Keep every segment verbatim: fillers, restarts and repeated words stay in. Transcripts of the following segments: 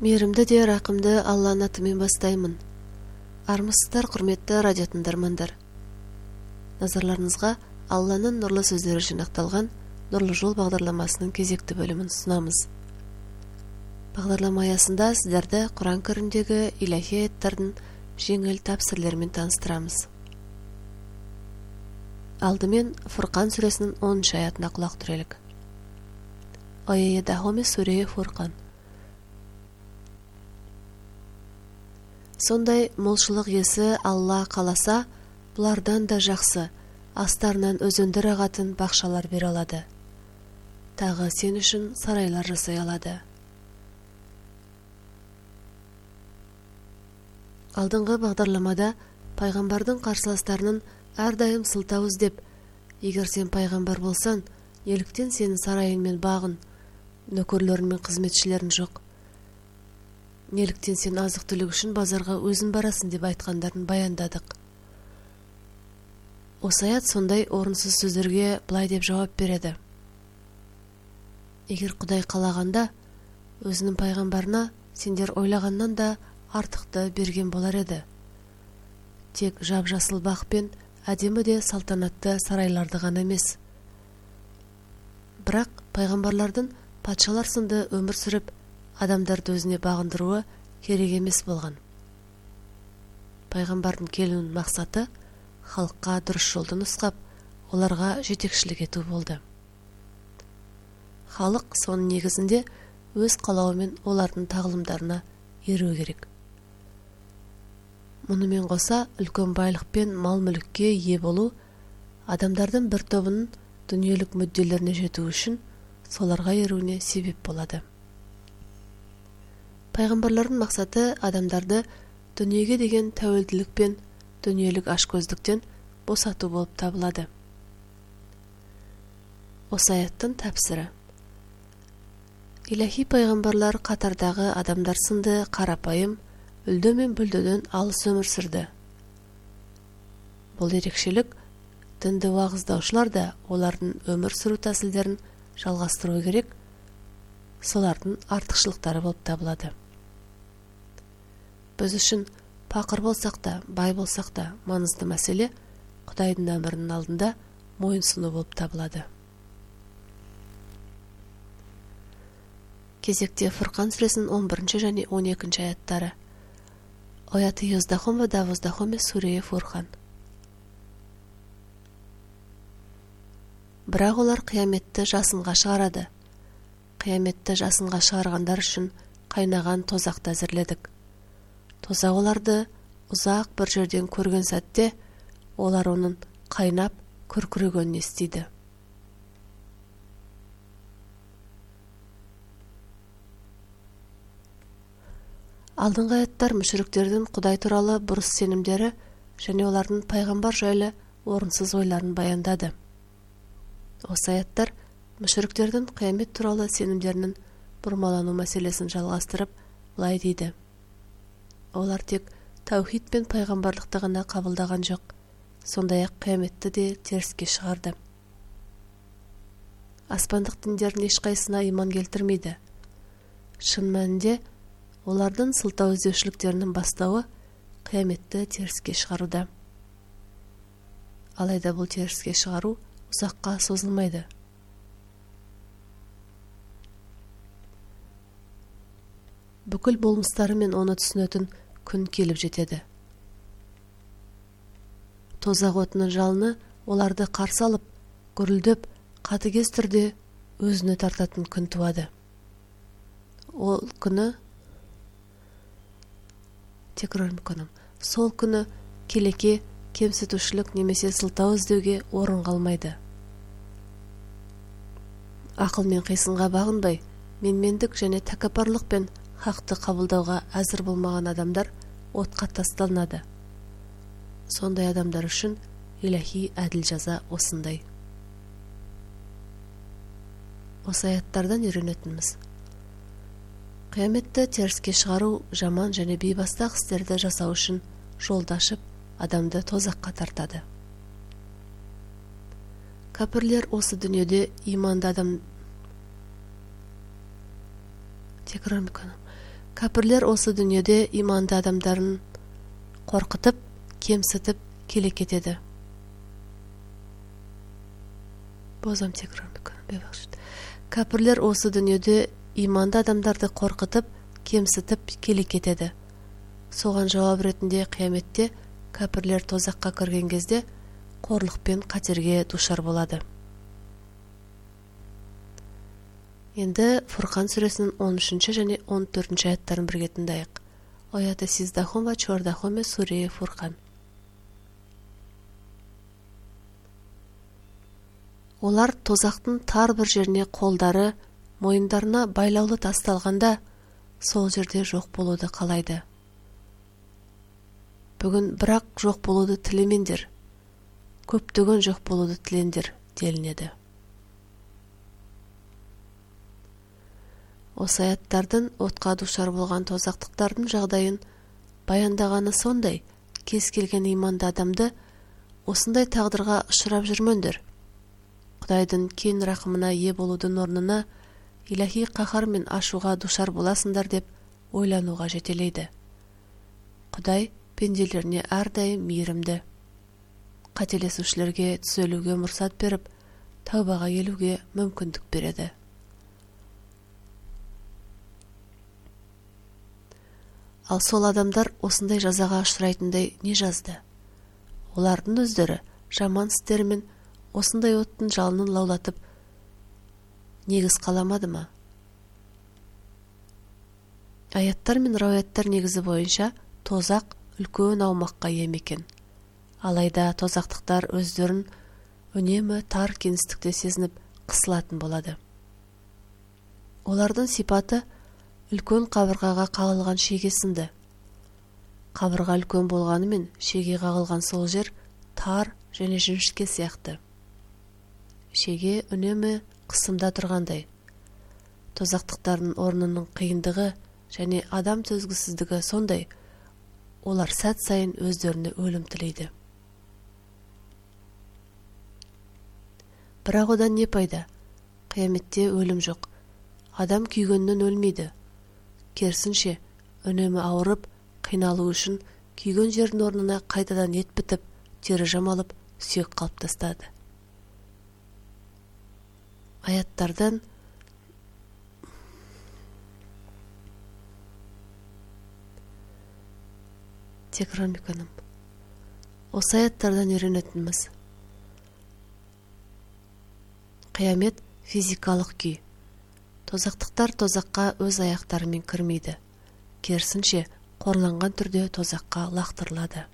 Мейірімді де рақымды Алланың атымен бастаймын. Армысыздар, құрметті радио тыңдармандар. Назарларыңызға Алланың нұрлы сөздері жинақталған Нұрлы жол бағдарламасының кезекті бөлімін ұсынамыз. Бағдарлама аясында сіздерді Құран кәрімдегі илахи аяттардың жеңіл тәпсірлерімен таныстырамыз. Алдымен Фурқан сүресінің оныншы аятына құлақ түрелік. Ая-Дахоме сүре Фурқан. Сондай молшылық есі Алла қаласа, бұлардан да жақсы, астарынан өзендер ағатын бақшалар бере алады. Тағы сен үшін сарайлар жасай алады. Алдыңғы бағдарламада пайғамбардың қарсыластарының әрдайым сылтау іздеп, егер сен пайғамбар болсаң, неліктен сенің сарайың мен бағын, нөкерлерің мен қызметшілерің жоқ? Неліктен сен азық түлік үшін базарға өзің барасың деп айтқандарын баяндадық. Осы аят сондай орынсыз сөздерге былай деп жауап береді. Егер Құдай қалағанда, өзінің пайғамбарына сендер ойлағаннан да артықты берген болар еді. Тек жап-жасыл бақ пен әдемі де салтанатты сарайларды ғана емес. Бірақ пайғамбарлардың патшалар сынды өмір сүріп, адамдарды өзіне бағындыруы керек емес болған. Пайғамбардың келуінің мақсаты халыққа дұрыс жолды нұсқап, оларға жетекшілік ету болды. Халық соның негізінде өз қалауымен олардың тағылымдарына еру керек. Мұнымен қоса, үлкен байлық пен мал-мүлікке ие болу адамдардың бір тобының дүниелік мүдделеріне жету үшін соларға еруіне себеп болады. Пайғамбарлардың мақсаты адамдарды дүниеге деген тәуелділік пен дүниелік ашкөздіктен босату болып табылады. Осы аяттың тәпсірі. Илахи пайғамбарлар қатардағы адамдар сынды қарапайым, үлді мен бүлдіден алыс өмір сүрді. Бұл ерекшелік дінді уағыздаушылар да олардың өмір сүру тәсілдерін жалғастыру керек, солардың артықшылықтары болып табылады. Біз үшін пақыр болсақ та, бай болсақ та, маңызды мәселе Құдайдың әмірінің алдында мойынсыну болып табылады. Кезекте Фурқан сүресінің он бірінші және он екінші аяттары. Аяты Йоздахом ва Давоздахоме сүре Фурқан. Бірақ олар қияметті жасынға шығарады. Қияметті жасынға шығарғандар үшін қайнаған тозақты әзірледік. Тозақ оларды ұзақ бір жерден көрген сәтте, олар оның қайнап күркірегенін естиді. Алдыңғы аяттар мүшриктердің Құдай туралы бұрыс сенімдері және олардың пайғамбар жайлы орынсыз ойларын баяндады. Осы аяттар мүшриктердің қиямет туралы сенімдерінің бұрмалану мәселесін жалғастырып, былай дейді. Олар тек тәухид пен пайғамбарлықты ғана қабылдаған жоқ, сондай-ақ қияметті де теріске шығарды. Аспандық діндердің ешқайсына иман келтірмейді. Шын мәнінде, олардың сылтау іздеушіліктерінің бастауы қияметті теріске шығаруда. Алайда бұл теріске шығару ұзаққа созылмайды. Бүкіл болмыстары мен оны түсінетін күн келіп жетеді. Тозақ отының жалыны оларды қарсы алып, гүрілдеп, қатыгез түрде өзіне тартатын күн туады. Ол күні текрар мүмкінім. Сол күні келеке, кемсітушілік немесе сылтау іздеуге орын қалмайды. Ақыл мен қисынға бағынбай, менмендік және тәкаппарлық пен хақты қабылдауға әзір болмаған адамдар отқа тасталынады. Сондай адамдар үшін илахи әділ жаза осындай. Осы аяттардан үйренетініміз. Қияметті теріске шығару жаман және бейбастақ істерді жасау үшін жолды ашып, адамды тозаққа тартады. Кәпірлер осы дүниеде иманды адам текрар мүмкін. Кәпірлер осы дүниеде иманды адамдарын қорқытып, кемсітіп, келек етеді. Бозам текрар бебақшыд. Кәпірлер осы дүниеде иманды адамдарды қорқытып, кемсітіп, келек етеді. Соған жауап ретінде қияметте кәпірлер тозаққа кірген кезде қорлық пен қатерге душар болады. Енді Фурқан сүресінің он үшінші және он төртінші аяттарын бірге тыңдайық. Аяты сиздахум ва чордахуме суре Фурқан. Олар тозақтың тар бір жеріне қолдары, мойындарына байлаулы тасталғанда, сол жерде жоқ болуды қалайды. Бүгін бірақ жоқ болуды тілемендер, көптеген жоқ болуды тілендер, делінеді. Осы аяттардың отқа душар болған тозақтықтардың жағдайын баяндағаны сондай, кез келген иманды адамды осындай тағдырға ұшырап жүрмендер. Құдайдың кен рақымына ие болудың орнына илахи қаһар мен ашуға душар боласыңдар деп ойлануға жетелейді. Құдай пенделеріне әрдайым мейірімді, қателесушілерге түзелуге мұрсат беріп, тәубаға келуге мүмкіндік береді. Ал сол адамдар осындай жазаға ұшырайтындай не жазды? Олардың өздері жаман істерімен осындай оттың жалынын лаулатып негіз қаламады ма? Аяттар мен рауаяттар негізі бойынша тозақ үлкен аумаққа ие екен. Алайда тозақтықтар өздерін үнемі тар кеңістікте сезініп қысылатын болады. Олардың сипаты үлкен қабырғаға қағылған шеге сынды. Қабырға үлкен болғанымен шеге қағылған сол жер тар және жіңішке сияқты. Шеге үнемі қысымда тұрғандай. Тозақтықтардың орнының қиындығы және адам төзгісіздігі сондай, олар сәт сайын өздеріне өлім тілейді. Бірақ одан не пайда? Қияметте өлім жоқ. Адам күйгеннен өлмейді. Керісінше, үнемі ауырып, қиналу үшін күйген жердің орнына қайтадан ет бітіп, тері жамалып, сүйек қалыптастады. Аяттардан текрар меканым. Осы аяттардан үйренетініміз. Қиямет физикалық күй. Тозақтықтар тозаққа өз аяқтарымен кірмейді. Керісінше, қорланған түрде тозаққа лақтырылады.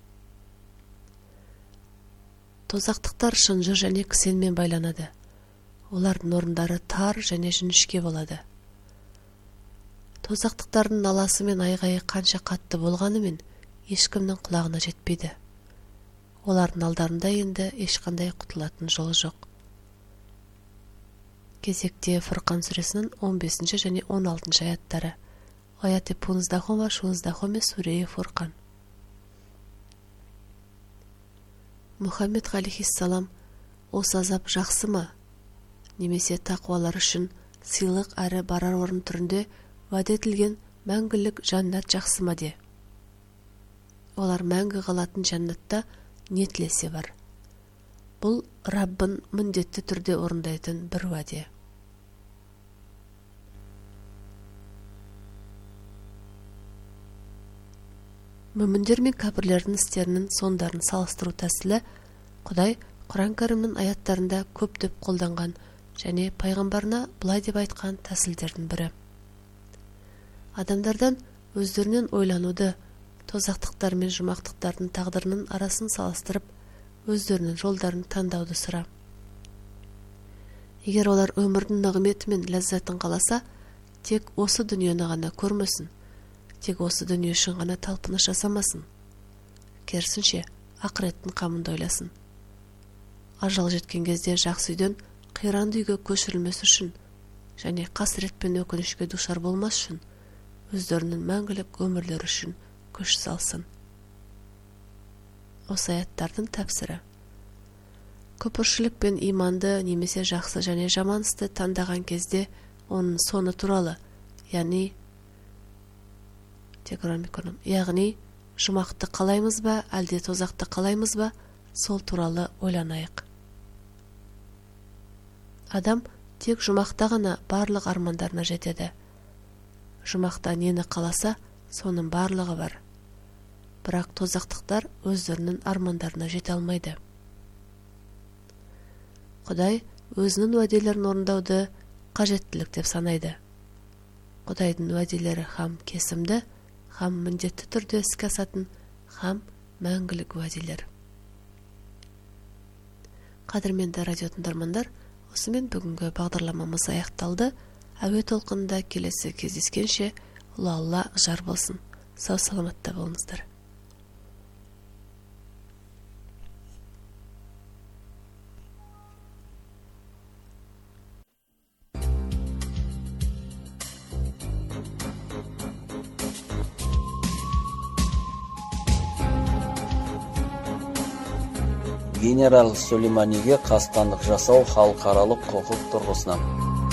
Тозақтықтар шынжыр және кісенмен байланады. Олардың орындары тар және жіңішке болады. Тозақтықтардың наласы мен айғайы қанша қатты болғанымен, ешкімнің құлағына жетпейді. Олардың алдарында енді ешқандай құтылатын жолы жоқ. Кезекте Фурқан сүресінің он бесінші және он алтыншы аяттары. Аяты пунздахум ва шунздахуме суре Фурқан. Мұхаммед алейхиссалам, осы азап жақсы ма? Немесе тақуалар үшін сыйлық әрі барар орын түрінде уәде етілген мәңгілік жәннат жақсы ма де? Олар мәңгі қалатын жәннатта не тілесе бар. Бұл Раббын міндетті түрде орындайтын бір уәде. Мүміндер мен кәпірлердің істерінің сондарын салыстыру тәсілі Құдай Құран кәрімнің аяттарында көптеп қолданған және пайғамбарына бұлай деп айтқан тәсілдердің бірі. Адамдардан өздерінен ойлануды, тозақтықтар мен жұмақтықтардың тағдырының арасын салыстырып, өздерінің жолдарын таңдауды сұра. Егер олар өмірдің нығметі мен ләззатын қаласа, тек осы дүниені ғана көрмесін, тек осы дүние үшін ғана талпыныс жасамасын. Керісінше, ақыреттің қамында ойласын. Ажал жеткен кезде жақсы үйден қиранды үйге көшірілмес үшін және қасірет пен өкінішке душар болмас үшін өздерінің мәңгілік өмірлері үшін күш салсын. Осы аяттардың тәпсірі. Күпіршілік пен иманды немесе жақсы және жаман істі таңдаған кезде оның соны туралы, яғни Тегромиконом. Яғни, жұмақты қалаймыз ба, әлде тозақты қалаймыз ба, сол туралы ойланайық. Адам тек жұмақта ғана барлық армандарына жетеді. Жұмақта нені қаласа, соның барлығы бар. Бірақ тозақтықтар өздерінің армандарына жете алмайды. Құдай өзінің уәделерін орындауды қажеттілік деп санайды. Құдайдың уәделері хам кесімді, хам міндетті түрде іске асатын, хам мәңгілік уәделер. Қадірменді радио тыңдармандар, осымен бүгінгі бағдарламамыз аяқталды. Әуе толқынында келесі кездескенше Ұлы Алла жар болсын. Сау саламатта болыңыздар. Генерал Сулейманиге қастандық жасау халықаралық құқық тұрғысынан.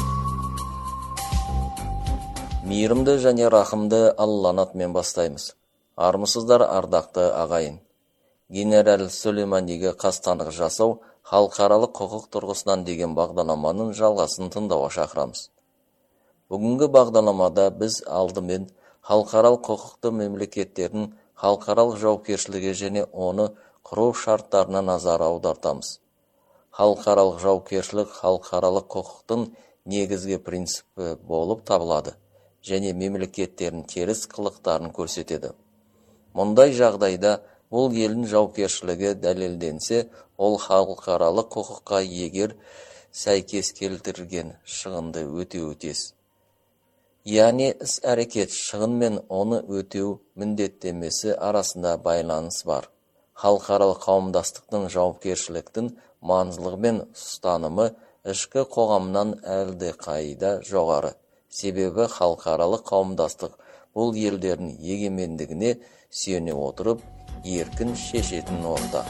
Мейірімді және рахымды Алланың атымен бастаймыз. Армысыздар, ардақты ағайын. Генерал Сулейманиге қастандық жасау халықаралық құқық тұрғысынан деген бағдарламаның жалғасын тыңдауға шақырамыз. Бүгінгі бағдарламада біз алдымен халықаралық құқықты мемлекеттердің халықаралық жауапкершілігі және оны құру шарттарына назар аудартамыз. Халықаралық жауапкершілік халықаралық құқықтың негізгі принципі болып табылады және мемлекеттердің теріс қылықтарын көрсетеді. Мұндай жағдайда бұл елдің жауапкершілігі дәлелденсе, ол халықаралық құқыққа егер сәйкес келтірген шығынды өтеуі тиіс. Яғни іс-әрекет шығын мен оны өтеу міндеттемесі арасында байланыс бар. Халықаралық қауымдастықтың жауапкершіліктің маңыздылығы мен ұстанымы ішкі қоғамнан әлдеқайда жоғары. Себебі халықаралық қауымдастық бұл елдердің егемендігіне сүйене отырып, еркін шешетін орта.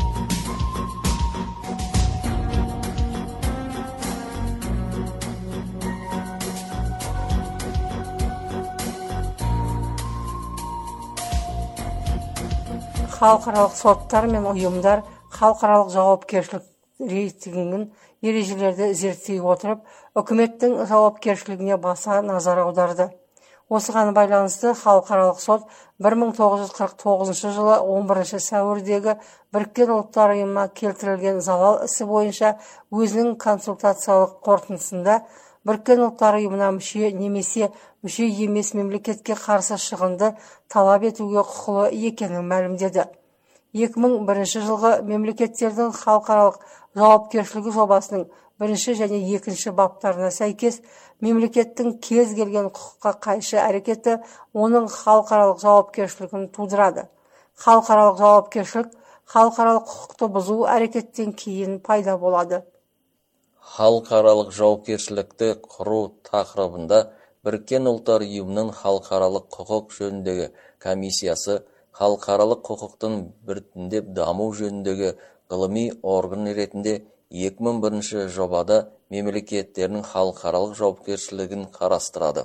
Халықаралық соттар мен ұйымдар халықаралық жауапкершілік рейтингінің ережелерді зерттей отырып, үкіметтің жауапкершілігіне баса назар аударды. Осыған байланысты халықаралық сот бір мың тоғыз жүз қырық тоғызыншы жылы он бірінші сәуірдегі Біріккен ұлттар ұйымына келтірілген залал ісі бойынша өзінің консультациялық қорытындысында Біріккен ұлттар ұйымына мүше немесе мүше емес мемлекетке қарсы шығынды талап етуге құқылы екенін мәлімдеді. екі мың бірінші жылғы мемлекеттердің халықаралық жауапкершілігі жобасының бірінші және екінші баптарына сәйкес мемлекеттің кез келген құқыққа қайшы әрекеті оның халықаралық жауапкершілігін тудырады. Халықаралық жауапкершілік халықаралық құқықты бұзу әрекеттен кейін пайда болады. Халықаралық жауапкершілікті құру тақырыбында Біріккен ұлттар ұйымының халықаралық құқық жөніндегі комиссиясы халықаралық құқықтың біртіндеп даму жөніндегі ғылыми орган ретінде екі мың бірінші жобада мемлекеттердің халықаралық жауапкершілігін қарастырады.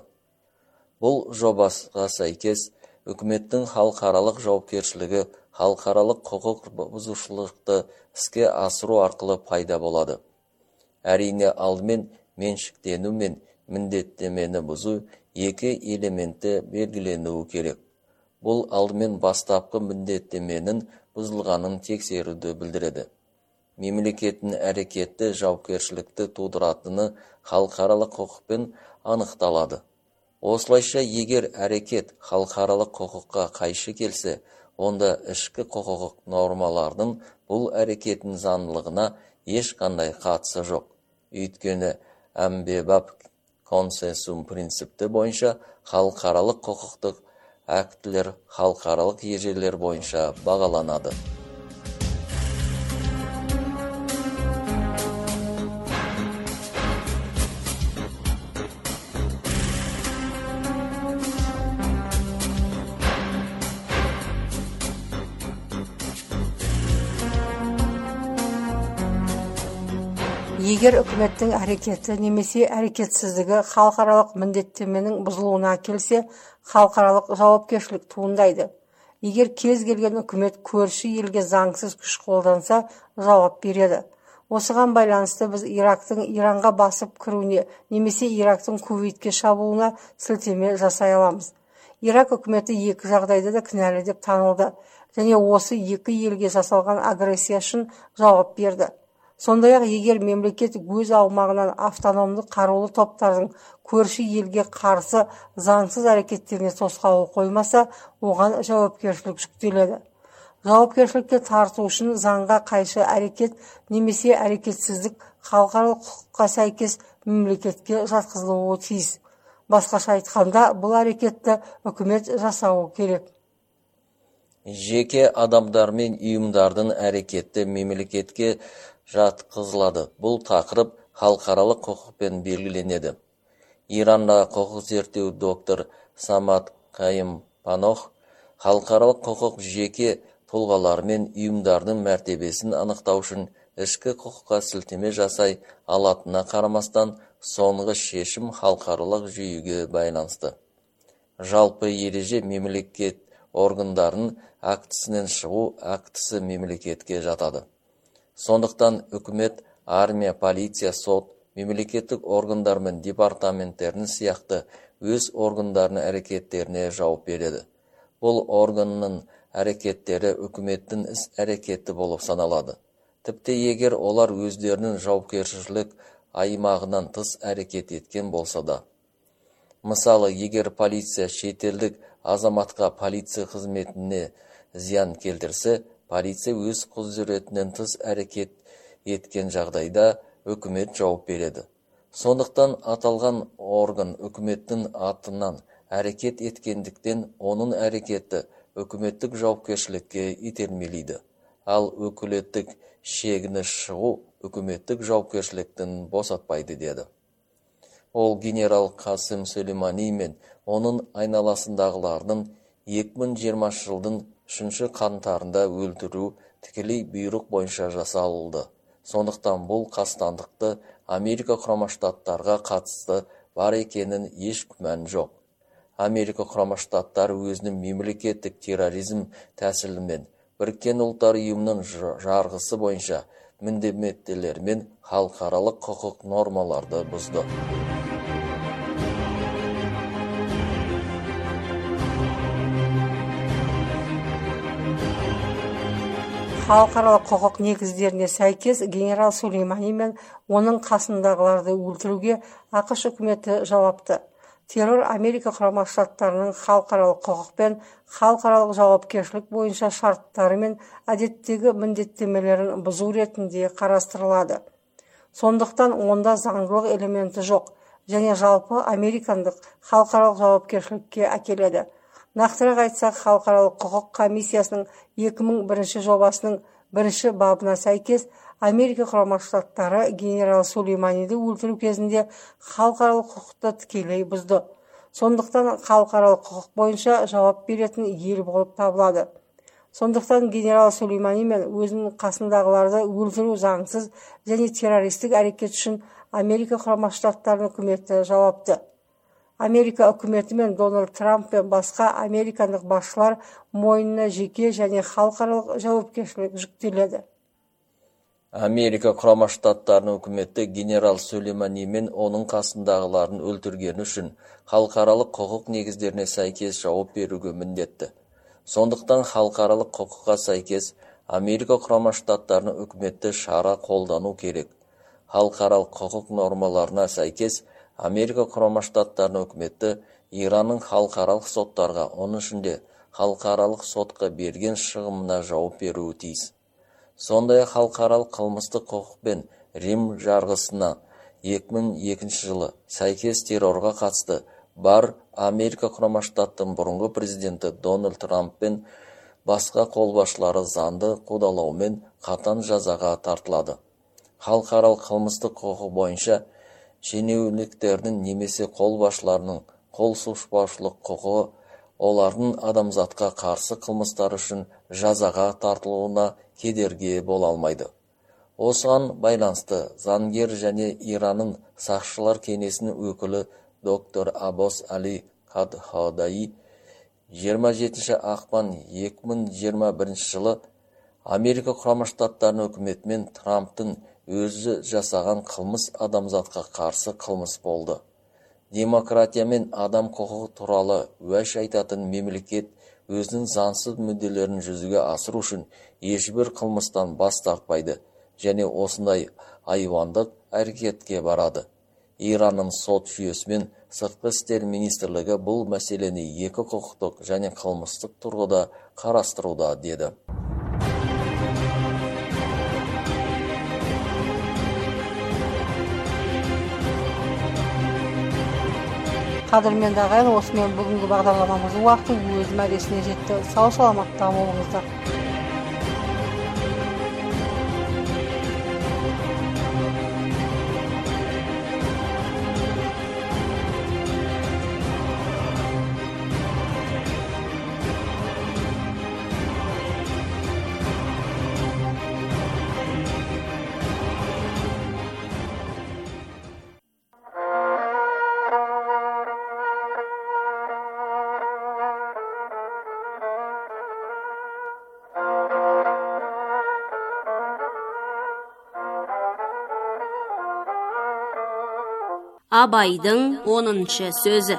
Бұл жобаға сәйкес үкіметтің халықаралық жауапкершілігі халықаралық құқық бұзушылықты іске асыру арқылы пайда болады. Әрине, алдымен меншіктену мен міндеттемені бұзу екі элементі белгіленуі керек. Бұл алдымен бастапқы міндеттеменің бұзылғанын тексеруді білдіреді. Мемлекеттің әрекетті жауапкершілікті тудыратыны халықаралық құқықпен анықталады. Осылайша, егер әрекет халықаралық құқыққа қайшы келсе, онда ішкі құқық нормалардың бұл әрекеттің заңдылығына ешқандай қатысы жоқ. Өйткені әмбебап консенсус принципті бойынша халықаралық құқықтық актілер халықаралық ережелер бойынша бағаланады. егер үкіметтің әрекеті немесе әрекетсіздігі халықаралық міндеттеменің бұзылуына келсе, халықаралық жауапкершілік туындайды. Егер кез келген үкімет көрші елге заңсыз күш қолданса, жауап береді. Осыған байланысты біз Ирактың Иранға басып кіруіне немесе Ирактың Кувейтке шабуылына сілтеме жасай аламыз. Ирак үкіметі екі жағдайда да кінәлі деп танылды және осы екі елге жасалған агрессия үшін жауап берді. Сондай-ақ егер мемлекет өз аумағынан автономды қарулы топтардың көрші елге қарсы заңсыз әрекеттеріне тосқауыл қоймаса, оған жауапкершілік жүктеледі. Жауапкершілікке тарту үшін заңға қайшы әрекет немесе әрекетсіздік халықаралық құқыққа сәйкес мемлекетке жатқызылуы тиіс. Басқаша айтқанда, бұл әрекетті үкімет жасауы керек. Жеке адамдар мен ұйымдардың әрекеті мемлекетке жатқызылады. Бұл тақырып халықаралық құқықпен белгіленеді. Ирандағы құқық зерттеу доктор Самат Қайым-Панох халықаралық құқық жеке тұлғалар мен ұйымдардың мәртебесін анықтау үшін ішкі құқыққа сілтеме жасай алатынына қарамастан, соңғы шешім халықаралық жүйеге байланысты. Жалпы ереже мемлекет органдарын актісінен шығу актісі мемлекетке жатады. Сондықтан үкімет, армия, полиция, сот, мемлекеттік органдар мен департаменттерінің сияқты өз органдарының әрекеттеріне жауап береді. Бұл органның әрекеттері үкіметтің іс әрекеті болып саналады. Тіпті егер олар өздерінің жауапкершілік аймағынан тыс әрекет еткен болса да. Мысалы, егер полиция шетелдік азаматқа полиция қызметіне зиян келтірсе, полиция өз құзыретінен тыс әрекет еткен жағдайда үкімет жауап береді. Сондықтан аталған орган үкіметтің атынан әрекет еткендіктен оның әрекеті үкіметтік жауапкершілікке итермелейді. Ал өкілеттік шегіне шығу үкіметтік жауапкершіліктен босатпайды деді. Ол генерал Қасым Сүлеймани мен оның айналасындағылардың екі мың жиырмасыншы жылдың үшінші қаңтарында өлтіру тікелей бұйрық бойынша жасалды. Сондықтан бұл қастандықты Америка Құрама Штаттарға қатысты бар екенін еш күмән жоқ. Америка Құрама Штаттары өзінің мемлекеттік терроризм тәсілімен Біріккен ұлттар ұйымының жарғысы бойынша міндеттемелер мен халықаралық құқық нормаларды бұзды. Халықаралық құқық негіздеріне сәйкес генерал Сүлеймани мен оның қасындағыларды өлтіруге ақш үкіметі жауапты. Террор Америка Құрама Штаттарының халықаралық құқық пен халықаралық жауапкершілік бойынша шарттары мен әдеттегі міндеттемелерін бұзу ретінде қарастырылады. Сондықтан онда заңдылық элементі жоқ және жалпы американдық халықаралық жауапкершілікке әкеледі. Нақтырақ айтсақ, халықаралық құқық комиссиясының екі мың бірінші жобасының бірінші бабына сәйкес Америка Құрама Штаттары генерал Сүлейманиді өлтіру кезінде халықаралық құқықты тікелей бұзды. Сондықтан халықаралық құқық бойынша жауап беретін ел болып табылады. Сондықтан генерал Сүлеймани мен өзінің қасындағыларды өлтіру заңсыз және террористік әрекет үшін Америка Құрама Штаттарының үкіметі жауапты. Америка үкіметі мен Дональд Трамп пен басқа американдық басшылар мойнына жеке және халықаралық жауапкершілік жүктеледі. Америка Құрама Штаттарының үкіметі генерал Сүлеймани мен оның қасындағыларын өлтіргені үшін халықаралық құқық негіздеріне сәйкес жауап беруге міндетті. Сондықтан халықаралық құқыққа сәйкес Америка Құрама Штаттарының үкіметі шара қолдану керек. Халықаралық құқық нормаларына сәйкес Америка Құрама Штаттарының үкіметі Иранның халықаралық соттарға, оның ішінде халықаралық сотқа берген шығымына жауап беруі тиіс. Сондай халықаралық қылмыстық құқық пен Рим жарғысына екі мың екінші жылы сәйкес террорға қатысты бар Америка Құрама Штаттың бұрынғы президенті Дональд Трамп пен басқа қолбасшылары заңды қудалаумен қатаң жазаға тартылады. Халықаралық қылмыстық құқық бойынша шенеуніктердің немесе қолбасшыларының қол сұқпаушылық құқығы олардың адамзатқа қарсы қылмыстар үшін жазаға тартылуына кедергі бола алмайды. Осыған байланысты заңгер және Иранның сақшылар кеңесінің өкілі доктор Аббос Али Кадхадаи жиырма жетінші ақпан екі мың жиырма бірінші жылы Америка құрама штаттарының үкіметімен Трамптың өзі жасаған қылмыс адамзатқа қарсы қылмыс болды. Демократия мен адам құқығы туралы уәж айтатын мемлекет өзінің заңсыз мүдделерін жүзеге асыру үшін ешбір қылмыстан бас тартпайды және осындай айуандық әрекетке барады. Иранның сот жүйесі мен сыртқы істер министрлігі бұл мәселені екі құқықтық және қылмыстық тұрғыда қарастыруда, деді. Қадірменді ағайын, осымен бүгінгі бағдарламамыздың уақыты өз мәресіне жетті. Сау саламатта болыңыздар. Абайдың оныншы сөзі.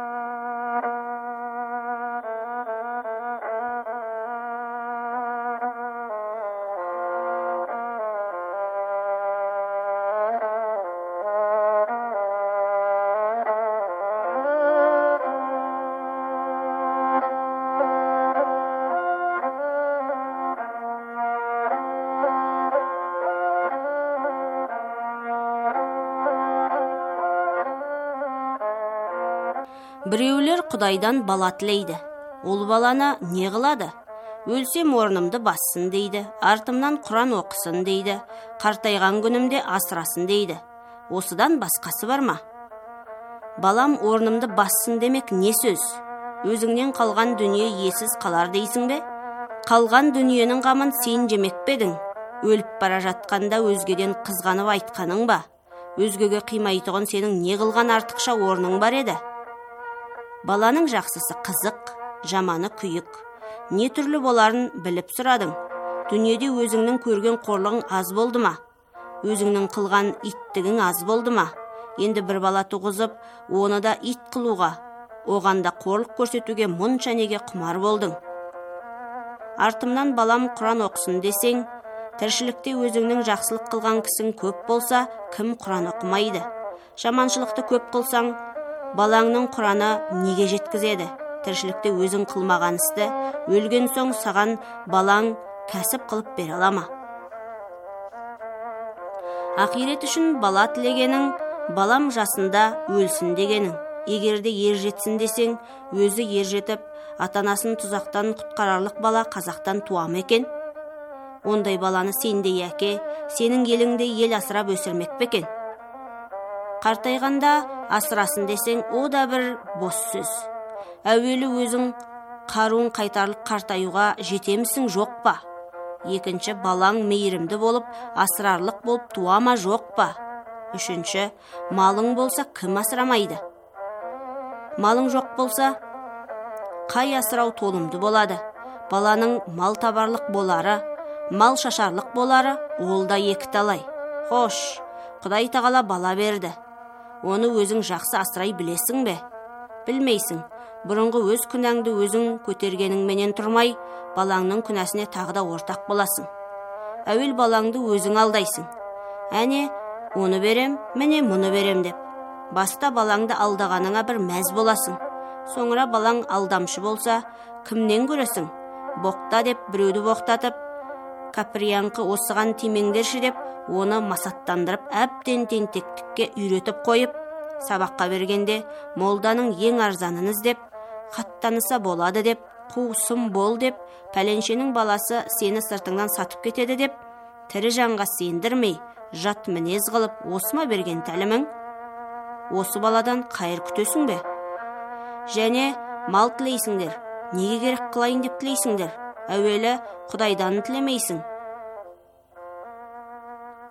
Біреулер Құдайдан бала тілейді. Ол баланы не қылады? Өлсем орнымды бассын дейді, артымнан Құран оқысын дейді, қартайған күнімде асырасын дейді. Осыдан басқасы бар ма? Балам орнымды бассын демек не сөз? Өзіңнен қалған дүние иесіз қалар дейсің бе? Қалған дүниенің қамын сен жемек пе едің? Өліп бара жатқанда өзгеден қызғанып айтқаның ба? Өзгеге қимайтұғын сенің не қылған артықша орның бар еді? Баланың жақсысы қызық, жаманы күйік. Не түрлі боларын біліп сұрадың. Дүниеде өзіңнің көрген қорлығың аз болды ма? Өзіңнің қылған иттігің аз болды ма? Енді бір бала туғызып, оны да ит қылуға, оған да қорлық көрсетуге мұнша неге құмар болдың? Артымнан балам Құран оқысын десең, тіршілікте өзіңнің жақсылық қылған кісің көп болса, кім Құран оқымайды? Жаманшылықты көп қылсаң, балаңның Құраны неге жеткізеді? Тіршілікте өзің қылмаған істі, өлген соң саған балаң кәсіп қылып бере ала ма? Ақирет үшін бала тілегенің, балам жасында өлсін дегенің. Егерде ер жетсін десең, өзі ер жетіп, атанасын тұзақтан құтқарарлық бала қазақтан туа ма екен? Ондай баланы сендей әке, сенің еліңде ел асырап өсірмек пе екен? Қартайғанда асырасын десең, о да бір бос сөз. Әуелі өзің қаруын қайтарлық қартаюға жетемісің жоқ па? Екінші, балаң мейірімді болып, асырарлық болып туа ма жоқ па? Үшінші, малың болса кім асырамайды? Малың жоқ болса, қай асырау толымды болады? Баланың мал табарлық болары, мал шашарлық болары, ол да екі талай. Хош, Құдай тағала бала берді. Оны өзің жақсы асырай білесің бе? Білмейсің. Бұрынғы өз күнәңді өзің көтергеніңменен тұрмай, балаңның күнәсіне тағы да ортақ боласың. Әуел балаңды өзің алдайсың. Әне, оны берем, міне мұны берем деп. Баста балаңды алдағаныңа бір мәз боласың. Соңыра балаң алдамшы болса, кімнен көресің? Боқта деп біреуді боқтатып, каприянқы осыған тимеңдерші деп, оны масаттандырып әбден тентектікке үйретіп қойып, сабаққа бергенде молданың ең арзанын іздеп, қаттаныса болады деп, қуысым бол деп, пәленшенің баласы сені сыртыңнан сатып кетеді деп, тірі жанға сендірмей, жат мінез қылып, осыма берген тәлімің? Осы баладан қайыр күтесің бе? Және мал тілейсіңдер, неге керек қылайын деп тілейсіңдер? Әуелі Құдайдан тілемейсің.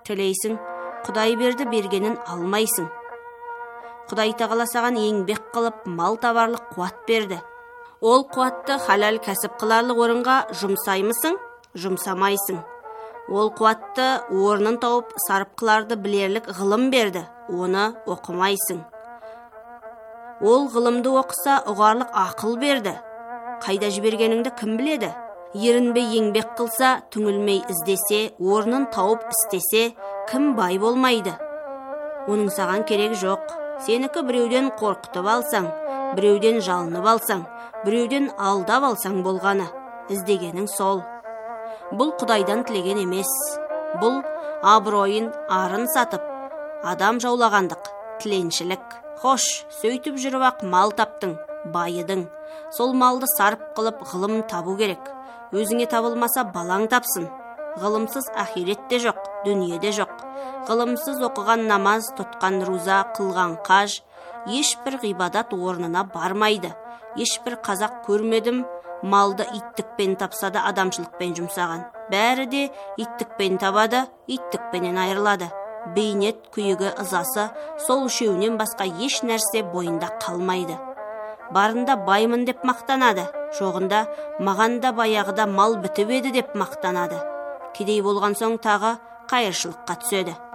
тілейсің, Құдай берді, бергенін алмайсың. Құдай тағала саған еңбек қылып, мал табарлық қуат берді. Ол қуатты халал кәсіп қыларлық орынға жұмсаймысың, жұмсамайсың. Ол қуатты орнын тауып сарып қыларды білерлік ғылым берді, оны оқымайсың. Ол ғылымды оқыса ұғарлық ақыл берді, қайда жібергеніңді кім біледі? Ерінбей еңбек қылса, түңілмей іздесе, орнын тауып істесе, кім бай болмайды? Оның саған керек жоқ. Сенікі біреуден қорқытып алсаң, біреуден жалынып алсаң, біреуден алдап алсаң болғаны. Іздегенің сол. Бұл Құдайдан тілеген емес. Бұл абыройын, арын сатып, адам жаулағандық, тіленшілік. Хош, сөйтіп жүріп ақ мал таптың, байыдың. Сол малды сарып қылып ғылым табу керек. Өзіңе табылмаса балаң тапсын. Ғылымсыз ахиретте жоқ, дүниеде жоқ. Ғылымсыз оқыған намаз, тұтқан руза, қылған қаж, ешбір ғибадат орнына бармайды. Ешбір қазақ көрмедім, малды иттікпен тапса да адамшылықпен жұмсаған. Бәрі де иттікпен табады, иттікпенен айырылады. Бейнет, күйігі, ызасы, сол үшеуінен басқа еш нәрсе бойында қалмайды. Барында баймын деп мақтанады, жоғында мағанда баяғыда мал бітіп еді деп мақтанады. Кедей болған соң тағы қайыршылыққа түседі.